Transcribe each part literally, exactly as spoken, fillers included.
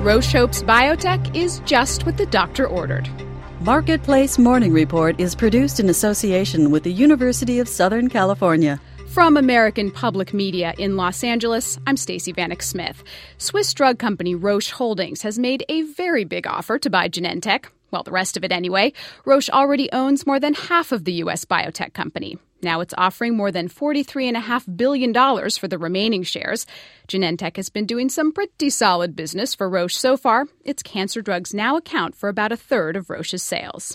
Roche hopes biotech is just what the doctor ordered. Marketplace Morning Report is produced in association with the University of Southern California. From American Public Media in Los Angeles, I'm Stacey Vanek Smith. Swiss drug company Roche Holdings has made a very big offer to buy Genentech. Well, the rest of it anyway. Roche already owns more than half of the U S biotech company. Now it's offering more than forty-three point five billion dollars for the remaining shares. Genentech has been doing some pretty solid business for Roche so far. Its cancer drugs now account for about a third of Roche's sales.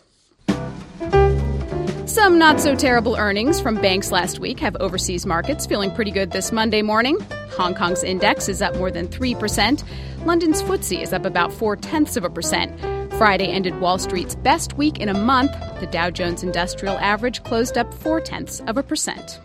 Some not-so-terrible earnings from banks last week have overseas markets feeling pretty good this Monday morning. Hong Kong's index is up more than three percent. London's F T S E is up about four-tenths of a percent. Friday ended Wall Street's best week in a month. The Dow Jones Industrial Average closed up four-tenths of a percent.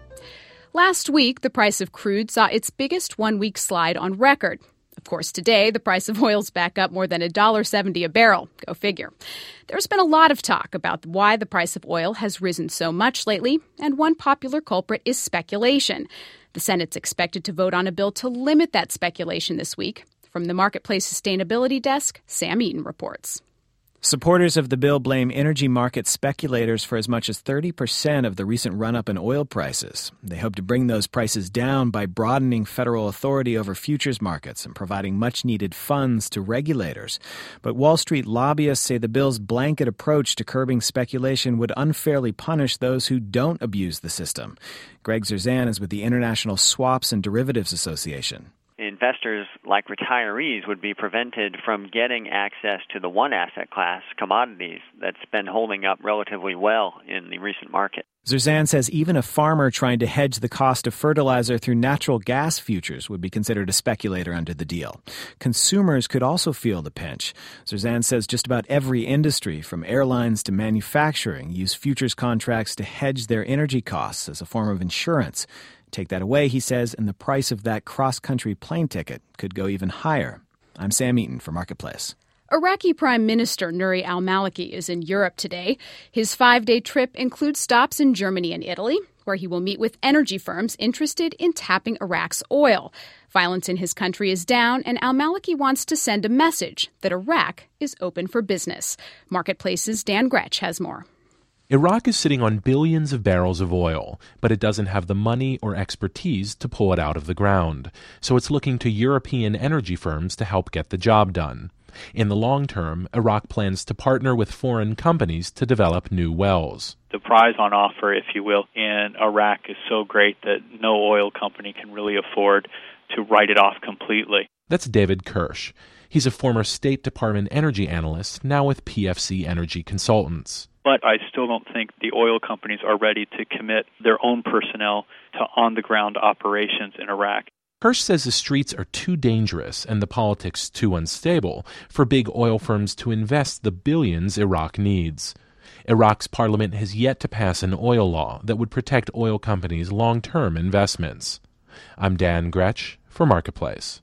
Last week, the price of crude saw its biggest one-week slide on record. Of course, today, the price of oil's back up more than one dollar and seventy cents a barrel. Go figure. There's been a lot of talk about why the price of oil has risen so much lately, and one popular culprit is speculation. The Senate's expected to vote on a bill to limit that speculation this week. From the Marketplace Sustainability Desk, Sam Eaton reports. Supporters of the bill blame energy market speculators for as much as thirty percent of the recent run-up in oil prices. They hope to bring those prices down by broadening federal authority over futures markets and providing much-needed funds to regulators. But Wall Street lobbyists say the bill's blanket approach to curbing speculation would unfairly punish those who don't abuse the system. Greg Zerzan is with the International Swaps and Derivatives Association. Investors, like retirees, would be prevented from getting access to the one asset class, commodities, that's been holding up relatively well in the recent market. Zerzan says even a farmer trying to hedge the cost of fertilizer through natural gas futures would be considered a speculator under the deal. Consumers could also feel the pinch. Zerzan says just about every industry, from airlines to manufacturing, use futures contracts to hedge their energy costs as a form of insurance. Take that away, he says, and the price of that cross-country plane ticket could go even higher. I'm Sam Eaton for Marketplace. Iraqi Prime Minister Nouri al-Maliki is in Europe today. His five-day trip includes stops in Germany and Italy, where he will meet with energy firms interested in tapping Iraq's oil. Violence in his country is down, and al-Maliki wants to send a message that Iraq is open for business. Marketplace's Dan Gretsch has more. Iraq is sitting on billions of barrels of oil, but it doesn't have the money or expertise to pull it out of the ground. So it's looking to European energy firms to help get the job done. In the long term, Iraq plans to partner with foreign companies to develop new wells. The prize on offer, if you will, in Iraq is so great that no oil company can really afford to write it off completely. That's David Kirsch. He's a former State Department energy analyst, now with P F C Energy Consultants. But I still don't think the oil companies are ready to commit their own personnel to on-the-ground operations in Iraq. Kirsch says the streets are too dangerous and the politics too unstable for big oil firms to invest the billions Iraq needs. Iraq's parliament has yet to pass an oil law that would protect oil companies' long-term investments. I'm Dan Gretsch for Marketplace.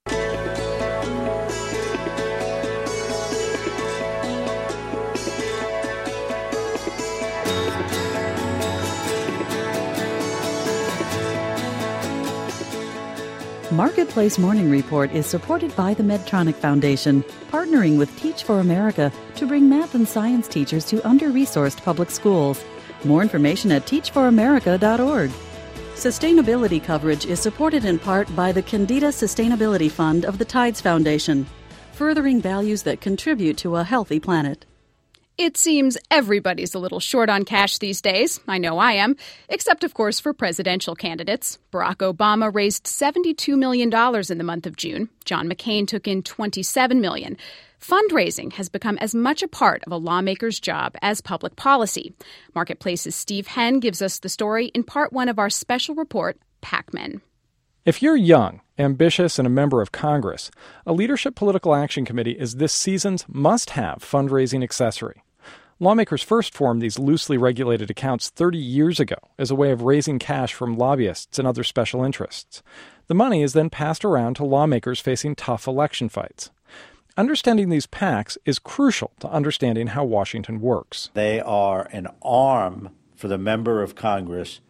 Marketplace Morning Report is supported by the Medtronic Foundation, partnering with Teach for America to bring math and science teachers to under-resourced public schools. More information at teach for america dot org. Sustainability coverage is supported in part by the Candida Sustainability Fund of the Tides Foundation, furthering values that contribute to a healthy planet. It seems everybody's a little short on cash these days. I know I am. Except, of course, for presidential candidates. Barack Obama raised seventy-two million dollars in the month of June. John McCain took in twenty-seven million dollars. Fundraising has become as much a part of a lawmaker's job as public policy. Marketplace's Steve Henn gives us the story in part one of our special report, PACmen. If you're young, ambitious, and a member of Congress, a Leadership Political Action Committee is this season's must-have fundraising accessory. Lawmakers first formed these loosely regulated accounts thirty years ago as a way of raising cash from lobbyists and other special interests. The money is then passed around to lawmakers facing tough election fights. Understanding these PACs is crucial to understanding how Washington works. They are an arm for the member of Congress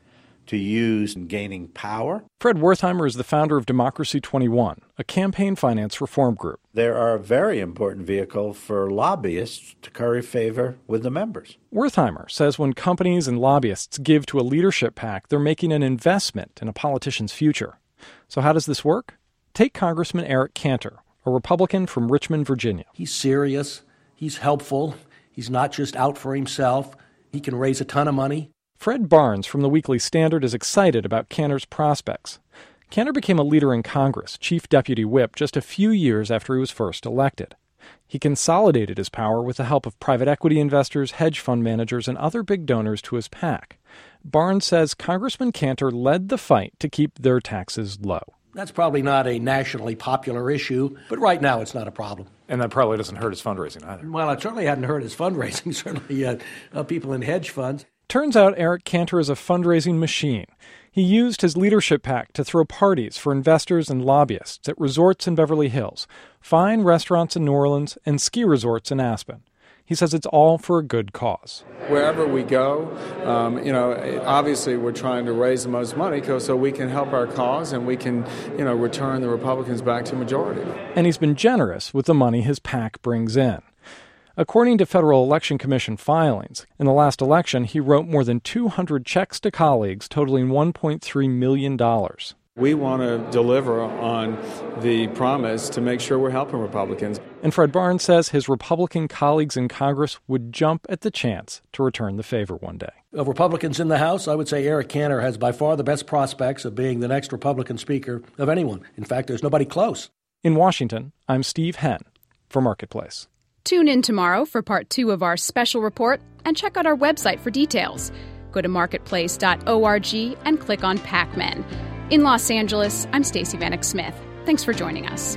to use in gaining power. Fred Wertheimer is the founder of Democracy twenty-one, a campaign finance reform group. They are a very important vehicle for lobbyists to curry favor with the members. Wertheimer says when companies and lobbyists give to a leadership PAC, they're making an investment in a politician's future. So how does this work? Take Congressman Eric Cantor, a Republican from Richmond, Virginia. He's serious. He's helpful. He's not just out for himself. He can raise a ton of money. Fred Barnes from the Weekly Standard is excited about Cantor's prospects. Cantor became a leader in Congress, chief deputy whip, just a few years after he was first elected. He consolidated his power with the help of private equity investors, hedge fund managers, and other big donors to his PAC. Barnes says Congressman Cantor led the fight to keep their taxes low. That's probably not a nationally popular issue, but right now it's not a problem. And that probably doesn't hurt his fundraising either. Well, it certainly hadn't hurt his fundraising, certainly uh, uh, people in hedge funds. Turns out Eric Cantor is a fundraising machine. He used his leadership PAC to throw parties for investors and lobbyists at resorts in Beverly Hills, fine restaurants in New Orleans, and ski resorts in Aspen. He says it's all for a good cause. Wherever we go, um, you know, obviously we're trying to raise the most money so we can help our cause and we can, you know, return the Republicans back to majority. And he's been generous with the money his PAC brings in. According to Federal Election Commission filings, in the last election, he wrote more than two hundred checks to colleagues totaling one point three million dollars. We want to deliver on the promise to make sure we're helping Republicans. And Fred Barnes says his Republican colleagues in Congress would jump at the chance to return the favor one day. Of Republicans in the House, I would say Eric Cantor has by far the best prospects of being the next Republican Speaker of anyone. In fact, there's nobody close. In Washington, I'm Steve Henn for Marketplace. Tune in tomorrow for part two of our special report and check out our website for details. Go to marketplace dot org and click on PAC-Men. In Los Angeles, I'm Stacey Vanek Smith. Thanks for joining us.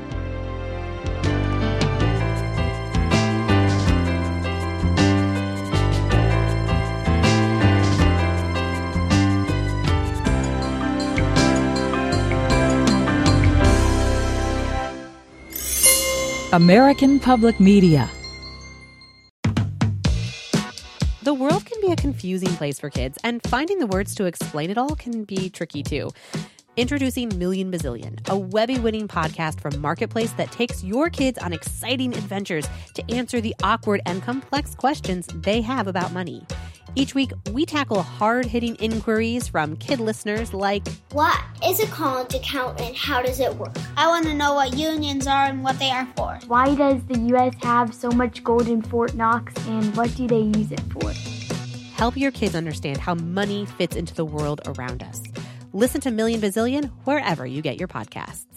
American Public Media. The world can be a confusing place for kids, and finding the words to explain it all can be tricky too. Introducing Million Bazillion, a Webby-winning podcast from Marketplace that takes your kids on exciting adventures to answer the awkward and complex questions they have about money. Each week, we tackle hard-hitting inquiries from kid listeners like, what is a college account and how does it work? I want to know what unions are and what they are for. Why does the U S have so much gold in Fort Knox and what do they use it for? Help your kids understand how money fits into the world around us. Listen to Million Bazillion wherever you get your podcasts.